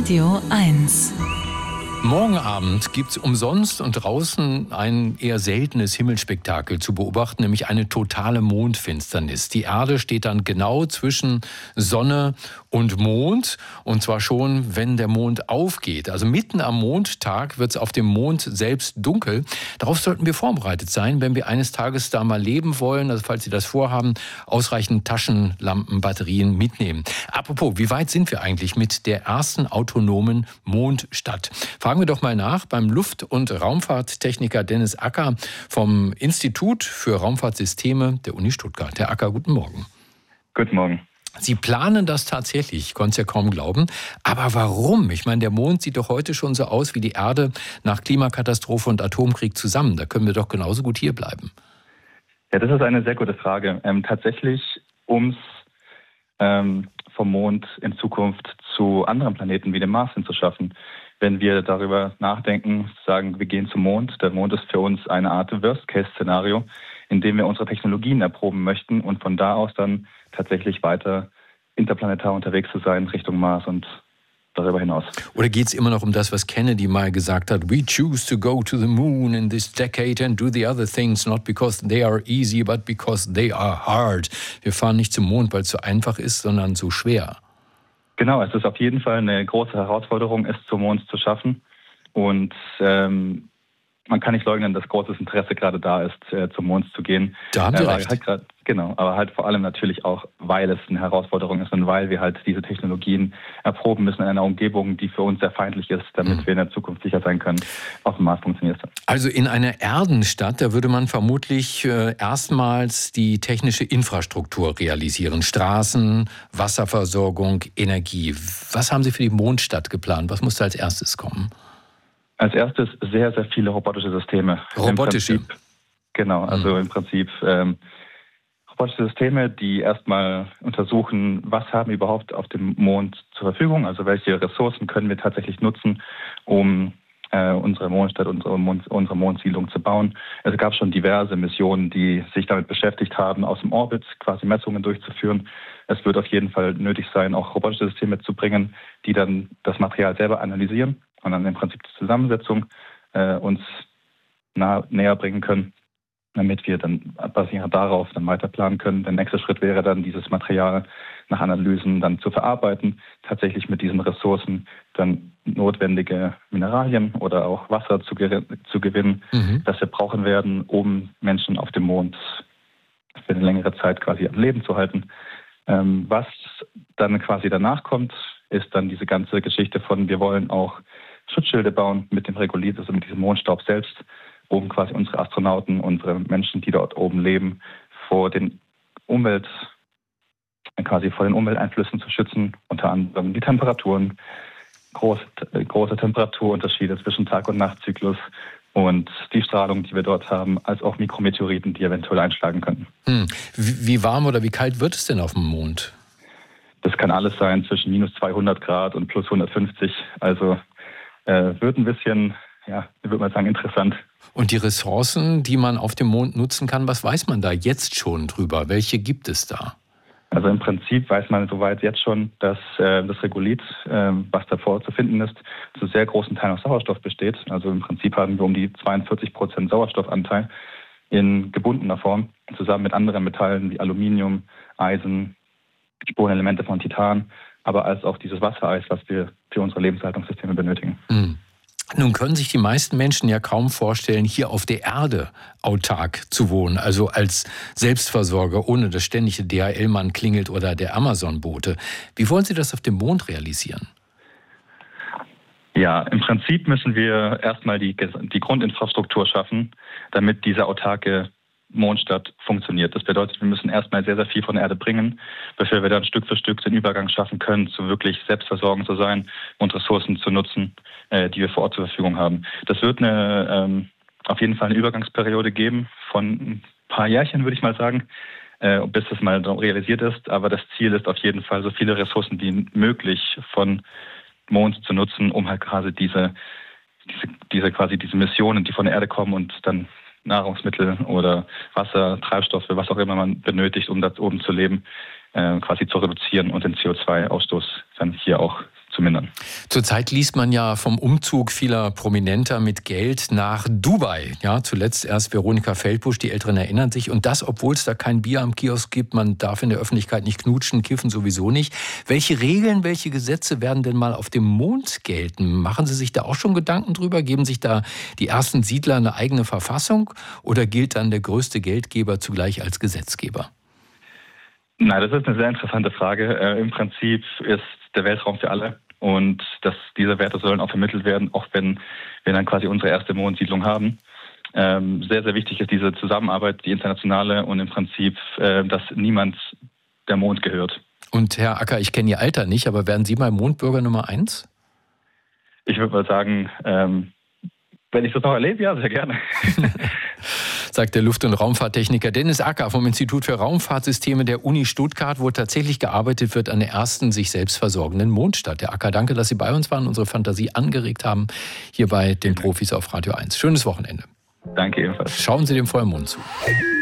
Radio 1. Morgen Abend gibt es umsonst und draußen ein eher seltenes Himmelspektakel zu beobachten, nämlich eine totale Mondfinsternis. Die Erde steht dann genau zwischen Sonne und Mond, und zwar schon, wenn der Mond aufgeht. Also mitten am Mondtag wird es auf dem Mond selbst dunkel. Darauf sollten wir vorbereitet sein, wenn wir eines Tages da mal leben wollen. Also falls Sie das vorhaben, ausreichend Taschenlampen, Batterien mitnehmen. Apropos, wie weit sind wir eigentlich mit der ersten autonomen Mondstadt? Fragen wir doch mal nach beim Luft- und Raumfahrttechniker Dennis Acker vom Institut für Raumfahrtsysteme der Uni Stuttgart. Herr Acker, guten Morgen. Guten Morgen. Sie planen das tatsächlich, ich konnte es ja kaum glauben. Aber warum? Ich meine, der Mond sieht doch heute schon so aus wie die Erde nach Klimakatastrophe und Atomkrieg zusammen. Da können wir doch genauso gut hier bleiben. Ja, das ist eine sehr gute Frage. Tatsächlich, um es vom Mond in Zukunft zu anderen Planeten wie dem Mars hinzuschaffen. Wenn wir darüber nachdenken, sagen, wir gehen zum Mond. Der Mond ist für uns eine Art Worst-Case-Szenario, in dem wir unsere Technologien erproben möchten und von da aus dann tatsächlich weiter interplanetar unterwegs zu sein Richtung Mars und darüber hinaus. Oder geht es immer noch um das, was Kennedy mal gesagt hat? We choose to go to the moon in this decade and do the other things, not because they are easy, but because they are hard. Wir fahren nicht zum Mond, weil es so einfach ist, sondern so schwer. Genau, es ist auf jeden Fall eine große Herausforderung, es zum Mond zu schaffen. Und man kann nicht leugnen, dass großes Interesse gerade da ist, zum Mond zu gehen. Da haben Sie recht. Aber halt vor allem natürlich auch, weil es eine Herausforderung ist und weil wir halt diese Technologien erproben müssen in einer Umgebung, die für uns sehr feindlich ist, damit wir in der Zukunft sicher sein können, auf dem Mars funktioniert es. Also in einer Erdenstadt, da würde man vermutlich erstmals die technische Infrastruktur realisieren. Straßen, Wasserversorgung, Energie. Was haben Sie für die Mondstadt geplant? Was muss da als erstes kommen? Als erstes sehr, sehr viele robotische Systeme. Robotische? Genau, also im Prinzip robotische Systeme, die erstmal untersuchen, was haben wir überhaupt auf dem Mond zur Verfügung, also welche Ressourcen können wir tatsächlich nutzen, um unsere Mondstadt, unsere Mondsiedlung zu bauen. Es gab schon diverse Missionen, die sich damit beschäftigt haben, aus dem Orbit quasi Messungen durchzuführen. Es wird auf jeden Fall nötig sein, auch robotische Systeme zu bringen, die dann das Material selber analysieren und dann im Prinzip die Zusammensetzung uns näher bringen können, damit wir dann basierend darauf dann weiter planen können. Der nächste Schritt wäre dann, dieses Material nach Analysen dann zu verarbeiten, tatsächlich mit diesen Ressourcen dann notwendige Mineralien oder auch Wasser zu gewinnen, das wir brauchen werden, um Menschen auf dem Mond für eine längere Zeit quasi am Leben zu halten. Was dann quasi danach kommt, ist dann diese ganze Geschichte von, wir wollen auch Schutzschilde bauen mit dem Regolith, also mit diesem Mondstaub selbst, um quasi unsere Astronauten, unsere Menschen, die dort oben leben, vor den Umwelteinflüssen zu schützen, unter anderem die Temperaturen, große Temperaturunterschiede zwischen Tag- und Nachtzyklus und die Strahlung, die wir dort haben, als auch Mikrometeoriten, die eventuell einschlagen könnten. Wie warm oder wie kalt wird es denn auf dem Mond? Das kann alles sein zwischen minus 200 Grad und plus 150. Also wird ein bisschen, ja, ich würde mal sagen, interessant. Und die Ressourcen, die man auf dem Mond nutzen kann, was weiß man da jetzt schon drüber? Welche gibt es da? Also im Prinzip weiß man soweit jetzt schon, dass das Regolith, was davor zu finden ist, zu sehr großen Teilen aus Sauerstoff besteht. Also im Prinzip haben wir um die 42% Sauerstoffanteil in gebundener Form, zusammen mit anderen Metallen wie Aluminium, Eisen, Spurenelemente von Titan, aber als auch dieses Wassereis, was wir für unsere Lebenshaltungssysteme benötigen. Nun können sich die meisten Menschen ja kaum vorstellen, hier auf der Erde autark zu wohnen, also als Selbstversorger, ohne dass ständig der DHL-Mann klingelt oder der Amazon-Bote. Wie wollen Sie das auf dem Mond realisieren? Ja, im Prinzip müssen wir erstmal die Grundinfrastruktur schaffen, damit diese autarke Mondstadt funktioniert. Das bedeutet, wir müssen erstmal sehr, sehr viel von der Erde bringen, bevor wir dann Stück für Stück den Übergang schaffen können, zu wirklich selbstversorgend zu sein und Ressourcen zu nutzen, die wir vor Ort zur Verfügung haben. Das wird auf jeden Fall eine Übergangsperiode geben von ein paar Jährchen, würde ich mal sagen, bis das mal realisiert ist. Aber das Ziel ist auf jeden Fall, so viele Ressourcen wie möglich von Mond zu nutzen, um halt quasi diese Missionen, die von der Erde kommen und dann Nahrungsmittel oder Wasser, Treibstoffe, was auch immer man benötigt, um da oben zu leben, quasi zu reduzieren und den CO2-Ausstoß dann hier auch zu mindern. Zurzeit liest man ja vom Umzug vieler Prominenter mit Geld nach Dubai. Ja, zuletzt erst Veronika Feldbusch, die Älteren erinnern sich. Und das, obwohl es da kein Bier am Kiosk gibt. Man darf in der Öffentlichkeit nicht knutschen, kiffen sowieso nicht. Welche Regeln, welche Gesetze werden denn mal auf dem Mond gelten? Machen Sie sich da auch schon Gedanken drüber? Geben sich da die ersten Siedler eine eigene Verfassung? Oder gilt dann der größte Geldgeber zugleich als Gesetzgeber? Nein, das ist eine sehr interessante Frage. Im Prinzip ist der Weltraum für alle. Und diese Werte sollen auch vermittelt werden, auch wenn wir dann quasi unsere erste Mondsiedlung haben. Sehr, sehr wichtig ist diese Zusammenarbeit, die internationale und im Prinzip, dass niemand der Mond gehört. Und Herr Acker, ich kenne Ihr Alter nicht, aber werden Sie mal Mondbürger Nummer 1? Ich würde mal sagen, wenn ich das noch erlebe, ja, sehr gerne. Sagt der Luft- und Raumfahrttechniker Dennis Acker vom Institut für Raumfahrtsysteme der Uni Stuttgart, wo tatsächlich gearbeitet wird an der ersten sich selbst versorgenden Mondstadt. Herr Acker, danke, dass Sie bei uns waren, unsere Fantasie angeregt haben, hier bei den Profis auf Radio 1. Schönes Wochenende. Danke ebenfalls. Schauen Sie dem Vollmond zu.